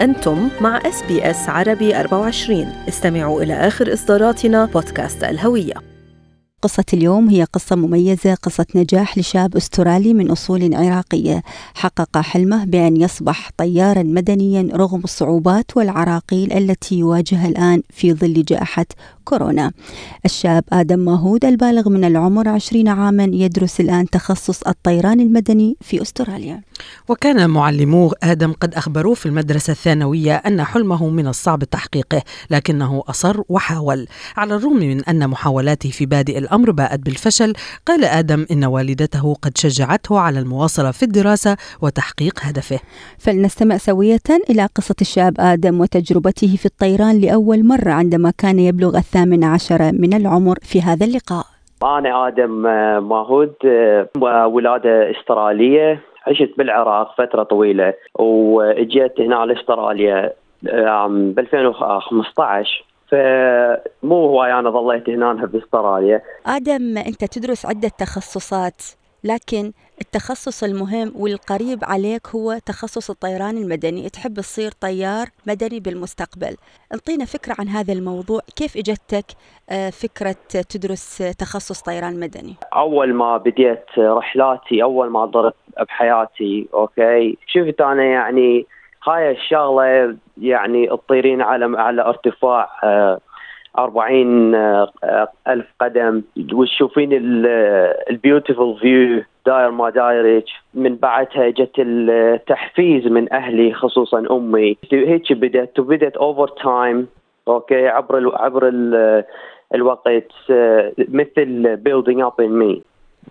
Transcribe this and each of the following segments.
أنتم مع SBS عربي 24. استمعوا إلى آخر إصداراتنا بودكاست الهوية. قصة اليوم هي قصة مميزة، قصة نجاح لشاب أسترالي من أصول عراقية حقق حلمه بأن يصبح طياراً مدنياً رغم الصعوبات والعراقيل التي يواجهها الآن في ظل جائحة كورونا. الشاب آدم ماهود البالغ من العمر 20 عاماً يدرس الآن تخصص الطيران المدني في أستراليا. وكان معلموه آدم قد أخبروه في المدرسة الثانوية أن حلمه من الصعب تحقيقه، لكنه أصر وحاول. على الرغم من أن محاولاته في بادئ الأمر باءت بالفشل، قال آدم إن والدته قد شجعته على المواصلة في الدراسة وتحقيق هدفه. فلنستمع سوية إلى قصة الشاب آدم وتجربته في الطيران لأول مرة عندما كان يبلغ 18 من العمر في هذا اللقاء. أنا آدم ماهود، ولادة استرالية، عشت بالعراق فترة طويلة وجيت هنا لاستراليا ب 2015. فمو هواي أنا ظليت هنا باستراليا. آدم، أنت تدرس عدة تخصصات، لكن التخصص المهم والقريب عليك هو تخصص الطيران المدني. تحب تصير طيار مدني بالمستقبل. انطينا فكرة عن هذا الموضوع، كيف اجتك فكرة تدرس تخصص طيران مدني؟ أول ما بديت رحلاتي، أول ما ضربت بحياتي، شفت أنا يعني هاي الشغلة، يعني تطيرين على ارتفاع 40 ألف قدم وتشوفين البيوتيفول فيو داير ما دايرك. من بعدها جت التحفيز من أهلي خصوصا أمي. هيك بدأت أوفر تايم عبر الوقت، مثل building up in me.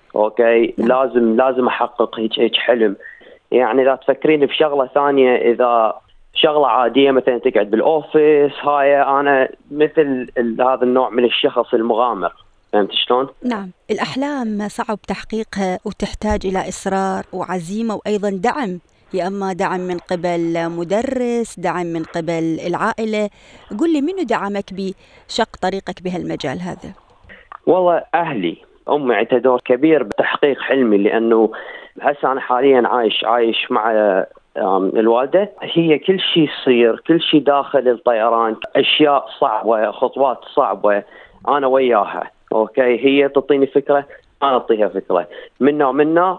لازم أحقق هيك حلم. يعني لا تفكرين بشغلة ثانية، إذا شغلة عادية مثلا تقعد بالأوفيس، هاي أنا مثل هذا النوع من الشخص المغامر. فهمت شلون؟ نعم، الأحلام صعب تحقيقها وتحتاج إلى إصرار وعزيمة وأيضا دعم، يا أما دعم من قبل مدرس، دعم من قبل العائلة. قل لي، منو دعمك بشق طريقك بهالمجال هذا؟ والله أهلي، أمي عندها دور كبير بتحقيق حلمي، لأنه هسه أنا حاليا عايش مع الوالدة. هي كل شيء يصير، كل شيء داخل الطيران، أشياء صعبة، خطوات صعبة، أنا وياها. هي تعطيني فكرة، أنا أعطيها فكرة، منا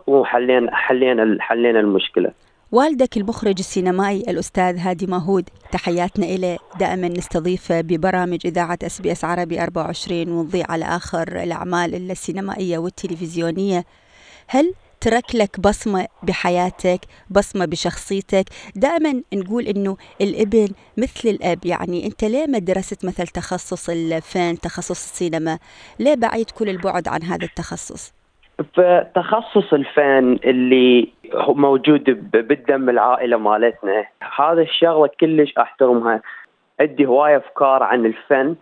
وحلينا المشكلة. والدك المخرج السينمائي الأستاذ هادي ماهود، تحياتنا إليه. دائما نستضيف ببرامج إذاعة SBS عربي 24 ونضيع على آخر الأعمال السينمائية والتلفزيونية. هل ترك لك بصمة بحياتك، بصمة بشخصيتك؟ دائما نقول إنه الابن مثل الأب. يعني أنت ليه ما درست مثل تخصص الفن، تخصص السينما؟ ليه بعيد كل البعد عن هذا التخصص؟ فتخصص الفن اللي موجود بالدم العائلة مالتنا، هذا الشغلة كلش أحترمها. عندي هواية أفكار عن الفن،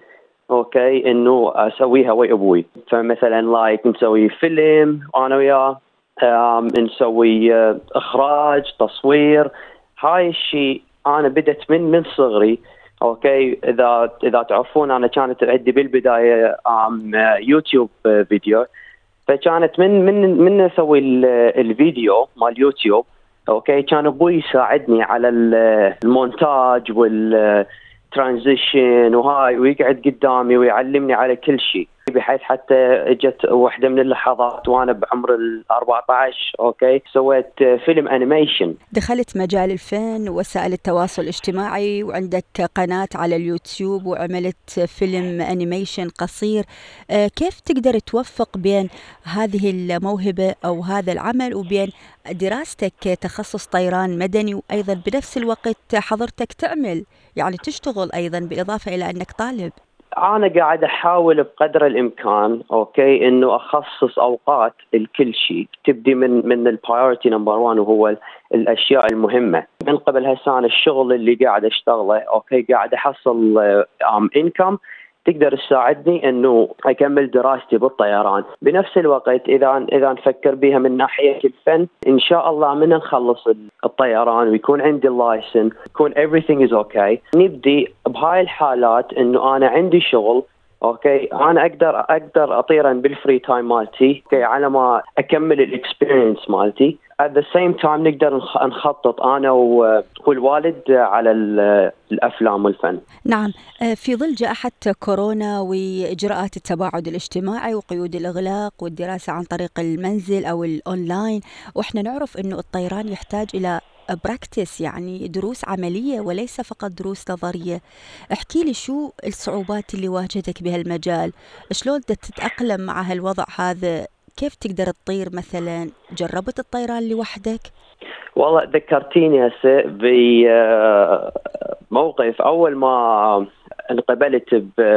إنه أسويها ويا أبوي. فمثلا نسوي فيلم أنا وياه، نسوي إخراج، تصوير. هاي الشيء أنا بدأت من صغري. إذا تعرفون، أنا كانت عندي بالبداية يوتيوب فيديو، فكانت من اسوي الفيديو مال يوتيوب. كان ابوي يساعدني على المونتاج والترانزيشن وهاي، ويقعد قدامي ويعلمني على كل شيء، بحيث حتى اجت واحدة من اللحظات وانا بعمر 14 سويت فيلم انيميشن. دخلت مجال الفن ووسائل التواصل الاجتماعي، وعندك قناة على اليوتيوب، وعملت فيلم انيميشن قصير. كيف تقدر توفق بين هذه الموهبة أو هذا العمل وبين دراستك تخصص طيران مدني، وأيضا بنفس الوقت حضرتك تعمل، يعني تشتغل أيضا بالإضافة إلى أنك طالب؟ أنا قاعد أحاول بقدر الإمكان إنه أخصص أوقات لكل شيء. تبدي من البرايورتي نمبر 1، وهو الأشياء المهمة. من قبل هالسنة الشغل اللي قاعد أشتغله، قاعد أحصل إنكم تقدر تساعدني إنه أكمل دراستي بالطيران. بنفس الوقت إذا نفكر بها من ناحية الفن، إن شاء الله من نخلص الطيران ويكون عندي اللايسن، يكون everything is okay، نبدي بهاي الحالات إنه أنا عندي شغل. أنا أقدر أطيرن بالفري تايم مالتي، على ما أكمل الإكسبيرينس مالتي. at the same time نقدر نخطط أنا والوالد على الأفلام والفن. نعم، في ظل جائحة كورونا وإجراءات التباعد الاجتماعي وقيود الإغلاق والدراسة عن طريق المنزل أو الأونلاين، وإحنا نعرف إنه الطيران يحتاج إلى براكتس، يعني دروس عملية وليس فقط دروس نظرية. احكي لي شو الصعوبات اللي واجهتك بهالمجال، شلون تتأقلم مع هالوضع هذا، كيف تقدر تطير مثلا، جربت الطيران لوحدك؟ والله ذكرتيني هسه بموقف أول ما انقبلت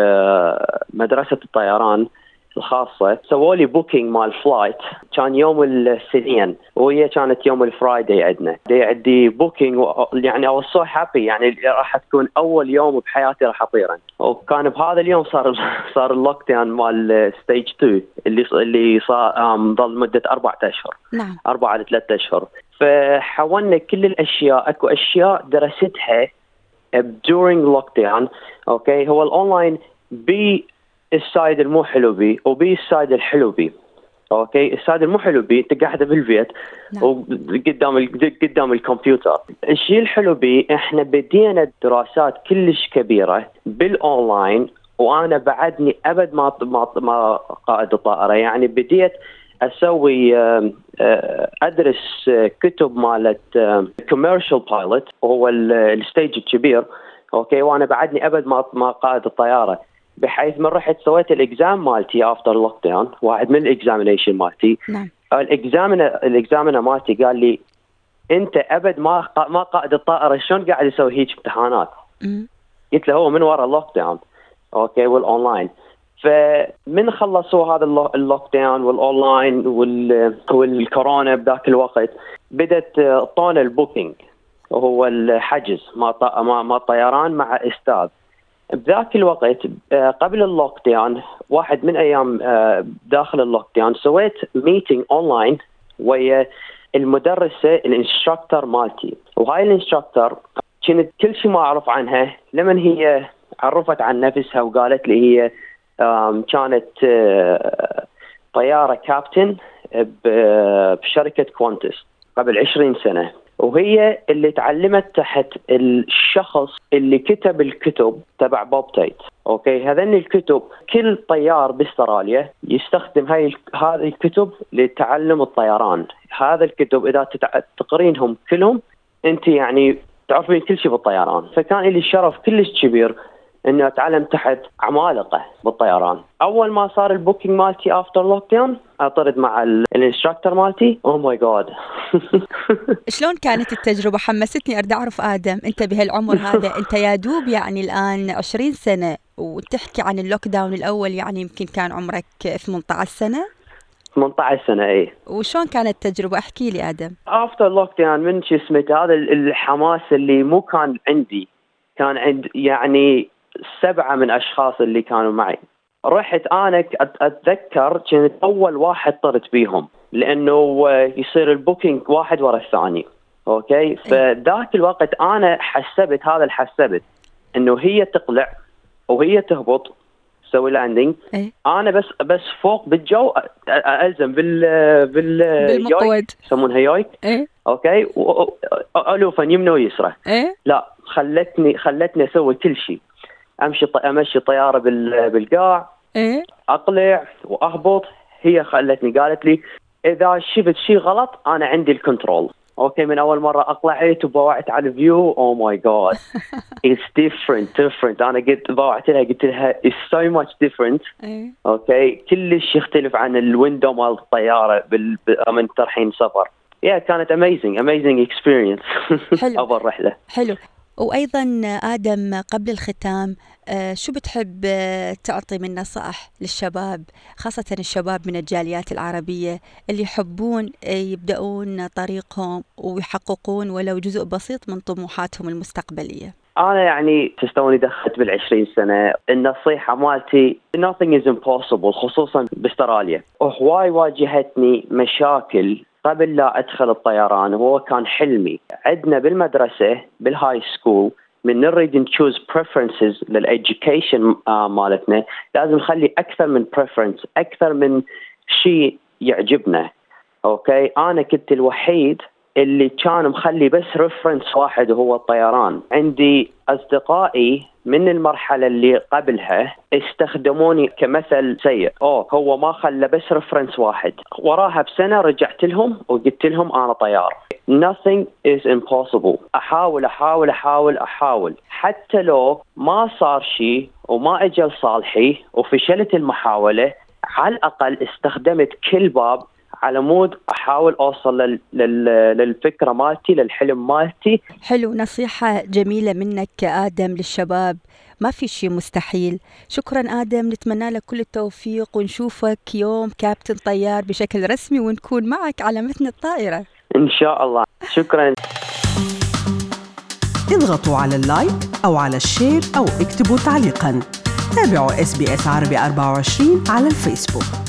بمدرسة الطيران الخاصة، سووا لي بوكينج مال فلايت، كان يوم الاثنين وهي كانت يوم الفرايداي عندنا، عندي بوكينج يعني I was so happy، يعني راح تكون أول يوم بحياتي راح أطيرن. وكان بهذا اليوم صار اللوك داون مال ستيج 2 اللي صار ظل مدة 4 أشهر. نعم. 4 ل 3 أشهر. فحاولنا كل الأشياء، أكو أشياء درستها during lockdown. أوكي، هو الأونلاين السايد المو حلو بي السايد الحلو بي. اوكي، السايد المو حلو بي انت قاعده بالبيت. نعم. وقدام الكمبيوتر. الشيء الحلو بي احنا بدينا دراسات كلش كبيره بالاونلاين، وانا بعدني ابد ما قائد الطائره، يعني بديت اسوي ادرس كتب مالت كوميرشال بايلوت وهو الستيج الكبير. اوكي، وانا بعدني ابد ما قائد الطياره، بحيث من رحت سويت الاكزام مالتي افتر لوك داون، واحد من الاكزامينيشن مالتي. نعم. الاكزامينر مالتي قال لي انت ابد ما قائد الطائره، شلون قاعد يسوي هيك امتحانات؟ قلت له هو من وراء اللوك داون. اوكي، والاونلاين. فمن خلصوا هذا اللوك داون والاونلاين والكورونا بذاك الوقت، بدت طون البوكينج وهو الحجز ما طيران مع استاذ. بذاك الوقت قبل اللوك داون، واحد من ايام داخل اللوك داون، سويت ميتينج اونلاين ويا المدرسه الانستراكتور مالتي. وهاي الانستراكتور كانت كل شيء ما اعرف عنها، لمن هي عرفت عن نفسها وقالت لي هي كانت طياره كابتن بشركه كوانتس قبل 20 سنه، وهي اللي تعلمت تحت الشخص اللي كتب الكتب تبع بوب تيت. اوكي، هذين الكتب كل طيار باستراليا يستخدم هذه الكتب لتعلم الطيران. هذا الكتب اذا تقرينهم كلهم انت يعني تعرفين كل شيء بالطيران. فكان لي شرف كلش كبير انه اتعلم تحت عمالقه بالطيران. اول ما صار البوكينج مالتي افتر لوك داون، اطرد مع الانستراكتور مالتي. اوه ماي جاد. شلون كانت التجربه؟ حمستني اريد اعرف ادم، انت بهالعمر هذا، انت يا دوب يعني الان 20 سنه وتحكي عن اللوك داون الاول، يعني يمكن كان عمرك 18 سنه. 18 سنه اي. وشلون كانت التجربه؟ احكي لي ادم. افتر لوك داون من شو اسمه هذا الحماس اللي مو كان عندي، كان عند يعني 7 من اشخاص اللي كانوا معي. رحت انا اتذكر كنت اول واحد طرت بيهم، لانه يصير البوكينج واحد ورا الثاني. اوكي، فذاك الوقت انا حسبت انه هي تقلع وهي تهبط تسوي لاندنج. انا بس فوق بالجو الزم بالمقود يسمونها يويك. اوكي، الوفا يمنى ويسرى. لا، خلتني اسوي كل شيء، امشي طياره بالقاع، اقلع واهبط. هي قالت لي اذا شفت شيء غلط انا عندي الكنترول. اوكي، من اول مره اقلعت وبوعت على الفيو. او ماي جاد، اتس ديفرنت. انا قلت لها it's so much different. اوكي، كلش يختلف عن الويندو مال الطياره من ترحين سفر. كانت amazing experience. اول رحله. حلو. وأيضا آدم، قبل الختام، شو بتحب تعطي من نصائح للشباب، خاصة الشباب من الجاليات العربية اللي يحبون يبدأون طريقهم ويحققون ولو جزء بسيط من طموحاتهم المستقبلية؟ أنا يعني تستوني دخلت بال20 سنة، النصيحة مالتي nothing is impossible، خصوصا باستراليا. وهواي واجهتني مشاكل قبل لا أدخل الطيران، وهو كان حلمي. عندنا بالمدرسة بالهاي سكول من نريد نشوز preferences للإديوكيشن مالتنا، لازم نخلي أكثر من preference، أكثر من شيء يعجبنا. أوكي، أنا كنت الوحيد اللي كان مخلي بس ريفرنس واحد وهو الطيران. عندي أصدقائي من المرحلة اللي قبلها استخدموني كمثل سيء. هو ما خلى بس ريفرنس واحد. وراها بسنة رجعت لهم وقلت لهم أنا طيار. Nothing is impossible. أحاول حتى لو ما صار شيء وما أجل صالحي وفشلت المحاولة، على الأقل استخدمت كل باب على مود أحاول أوصل للفكرة مالتي، للحلم مالتي. حلو، نصيحة جميلة منك آدم للشباب، ما في شيء مستحيل. شكرا آدم، نتمنى لك كل التوفيق ونشوفك يوم كابتن طيار بشكل رسمي ونكون معك على متن الطائرة إن شاء الله. شكرا. اضغطوا على اللايك أو على الشير أو اكتبوا تعليقا. تابعوا SBS عربي 24 على الفيسبوك.